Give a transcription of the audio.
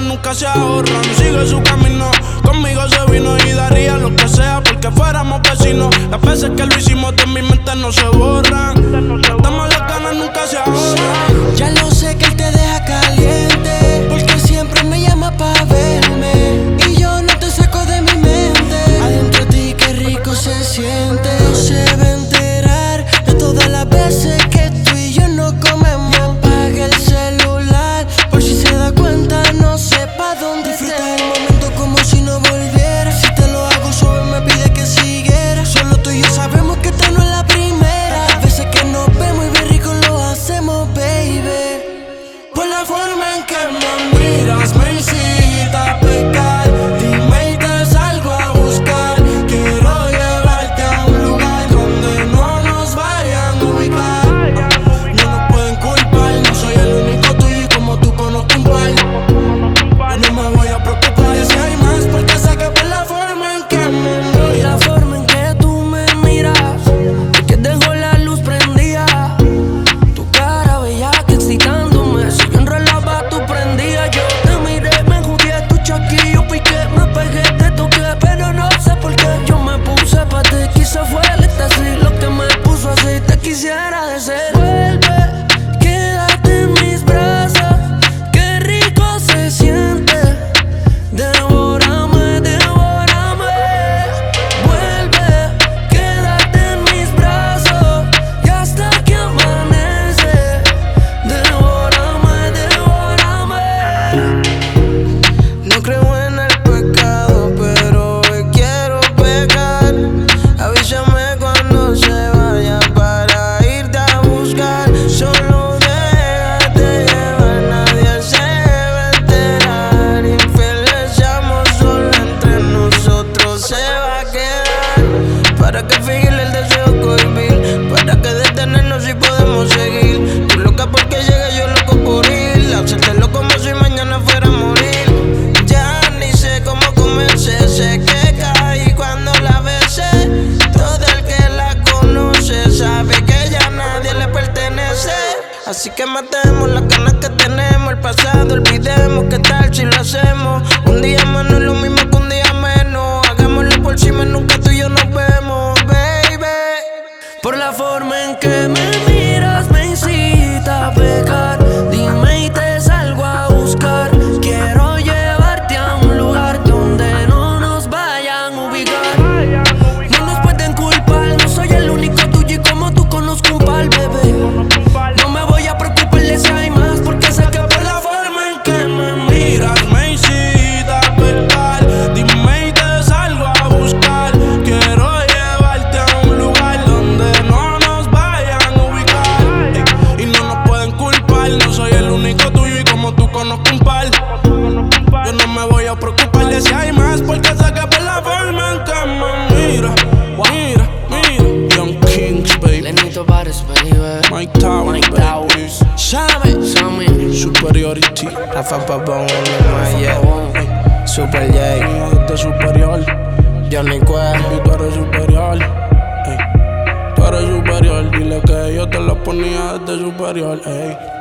nunca se ahorran. Sigue su camino, conmigo se vino y daría lo que sea porque fuéramos vecinos. Las veces que lo hicimos de mi mente no se borran. Matamos las ganas, nunca se ahorran. Ya lo sé que él te deja caliente, porque siempre me llama pa' verme y yo no te saco de mi mente. Adentro de ti qué rico se siente. No se va a enterar de todas las veces que tú y yo no comemos. Apaga el celular por si se da cuenta, no sepa dónde disfruta el momento como si no volviera. Si te lo hago suave me pide que siguiera. Solo tú y yo sabemos que esta no es la primera. Las veces que nos vemos y bien rico lo hacemos, baby. Por la forma en que me miras me incita a pecar. Dime y te salgo a buscar. Quiero llevarte a un lugar donde no nos vayan a ubicar. No nos pueden culpar, no soy el único tuyo y como tú conozco un par. Yo no me voy a preocupar si hay más, porque sé que por la forma en que me miras. La forma en que tú me miras, es que dejo la luz prendida. Tu cara bella que excitándome. Si yo enrolaba tú prendías. Yo te miré, me jugué tu chaquillo, piqué, me pegué, te toqué, pero no sé por qué yo me puse pa' ti. Quizá fue el éxtasis lo que me puso así. Te quisiera decir, vuelve, quédate en mis brazos, qué rico se siente. Devórame, devórame. Vuelve, quédate en mis brazos y hasta que amanece. Devórame, devórame. No creo en el pecado, pero hoy quiero pecar. Avísame cuando se vaya para irte a buscar. Solo déjate llevar, nadie se va a enterar. Infieles seamos, solo entre nosotros se va a quedar. ¿Para qué fingirle el deseo cohibir? ¿Para qué detenernos si podemos seguir? Tú loca porque llega, yo loco por ir. Hacértelo como si mañana fuera a morir. Ya ni sé cómo comencé, sé que caí cuando la besé. Todo el que la conoce sabe que ya nadie le pertenece. Así que matemos las ganas que tenemos, el pasado olvidemos. ¿Qué tal si lo hacemos? Un día más no es lo mismo que un día menos. Hagámoslo por cima, nunca tú y yo nos vemos, baby. Por la forma en que me miras me incita a pecar. Dime y te salgo a buscar. Quiero llevarte a un lugar donde no nos vayan a ubicar. No nos pueden culpar, no soy el único tuyo y como tú conozco un par, bebé. No me voy a preocupar de si hay más, porque sé que por la forma en que me miras Me incita a pecar. Dime y te salgo a buscar. Quiero llevarte a un lugar donde no nos vayan a ubicar. Y no nos pueden culpar, no soy el único tuyo y como tú conozco un par. Yo no me voy a preocupar de si hay más, porque sé que por la forma en que me mira. Mira, mira. Young Kings, baby. Lenito Bares, baby. Mike Towers, baby. Sammy, Superiority. Rafa Pabón, Super J, Desde superior. Johnny Quest. Y tú eres superior. Ey. Tú eres superior. Dile que yo te lo ponía desde superior. Ey.